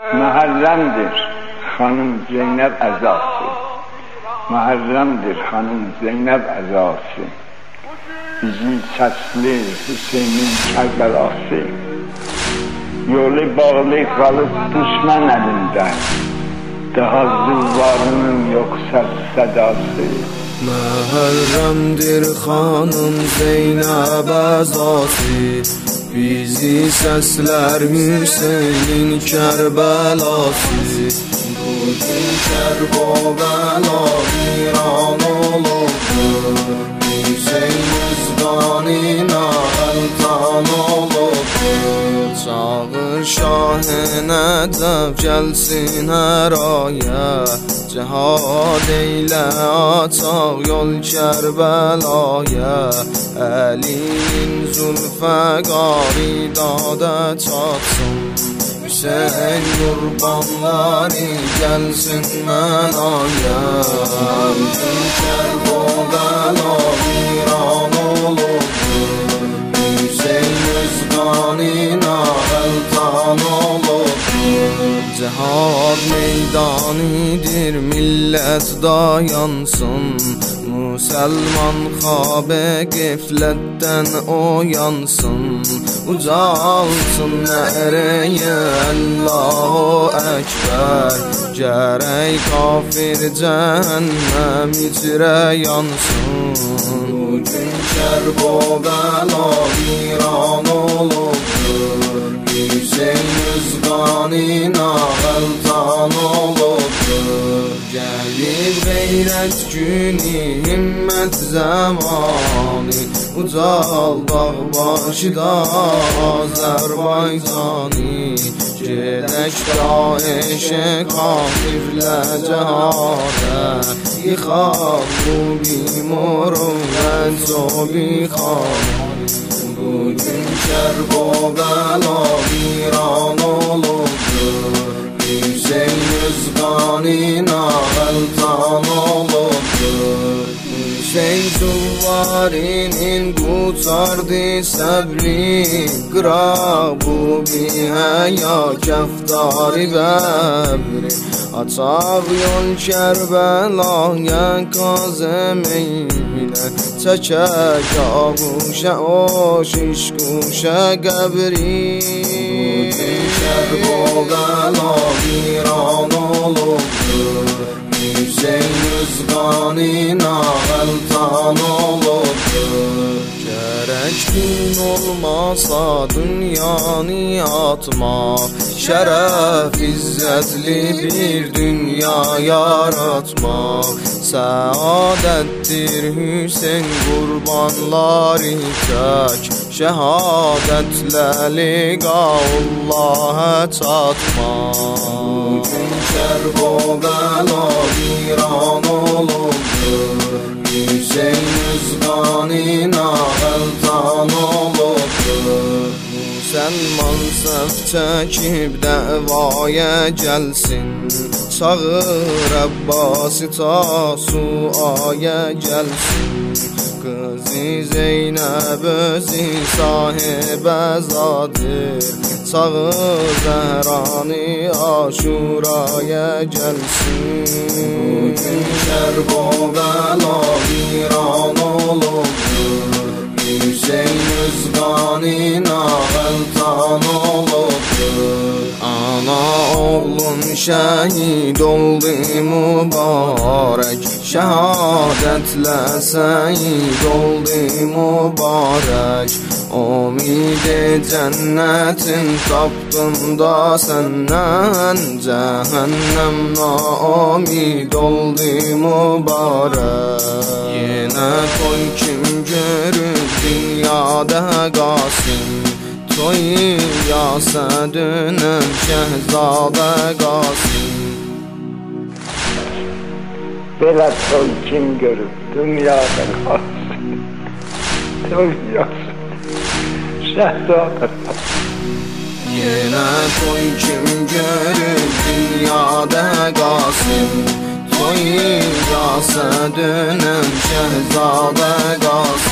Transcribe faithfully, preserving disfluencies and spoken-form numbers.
Muharremdir hanım Zeynep əzası, Muharremdir hanım Zeynep əzası, bizi səsli Hüseynin Kərbəlası, yolu bağlı qalıb düşmən əlində, daha zülvarının yoksa sədası. Muharremdir hanım Zeynep əzası, bizi səslər Hüseynin Kərbəlası. Bugün Kərbəla viran olubdur, Hüseyn üzqanına əltan olubdur. Çağır Şah-ı Nəcəf gəlsin hər aya, cihad eylə açaq yol Kərbəlaya. Əlinin zülfə qaridada çatsın, Hüseyin qurbanları gəlsin mənaya. Bugün Kərbəla viran olubdur, Hüseyin üzqanına əltan olubdur. Cihad meydanidir, millət dayansın, Müsəlman xabə qeflətdən oyansın. Ucalsın nərəyə Allahu Əkbər, gərək kafir cəhənnəm içrə yansın. Bugün Kərbəla viran olubdur, Hüseyin üzqanına əltan olubdur. Gəlib qeyrət günü, himmət zamanı, ucal dağ başıda Azərbaycani. Gedək daeşə kafirlə cəhadə, yıxaq bu bimorun zobi xanı. Bugün Kərbəla viran olubdur, Hüseyin üzqanına əltan olubdur. Hüseyin zülvarinin qucardı səbri, qıraq bu bihəya kəftarı bəbri. Açaq yol Kərbəlaya qazəm eylə, çəkək ağuşə o şişquşə qəbri. Bugün Kərbəla viran olubdur, Hüseyin üzqanına əltan olubdur. Gərək din olmasa dünyanı atmaq, şərəf izzətli bir dünya yaratmaq. Səadətdir Hüseyin qurbanları tək, şəhadətlə liqaullahə çatmaq. Bugün Kərbəla viran olubdur, Hüseyin üzqanına əltan olubdur. Müsəlman səf çəkib dəvaya gəlsin, çağır Əbbasi ta suaya gəlsin. Qızı Zeynəb özü sahibə zadır, çağır Zəhranı Aşuraya gəlsin. Bugün Kərbəla viran olubdur, Hüseyin üzqanına əltan olubdur. Ana oğlum şəhid oldu mübarək, şəhadətlə səyid oldu mübarək. Umid cənnətin tapdım da səndən, cəhənnəm naumid oldu mübarək. Yenə toy kim görür dünyada Qasim, toy yasadınım Şəhzadə Qasim. Belə toy kim görüb dünyada Qasim, toy yasadınım Şəhzadə Qasim. Yenə toy kim görür dünyada Qasim, toy yasadınım Şəhzadə Qasim.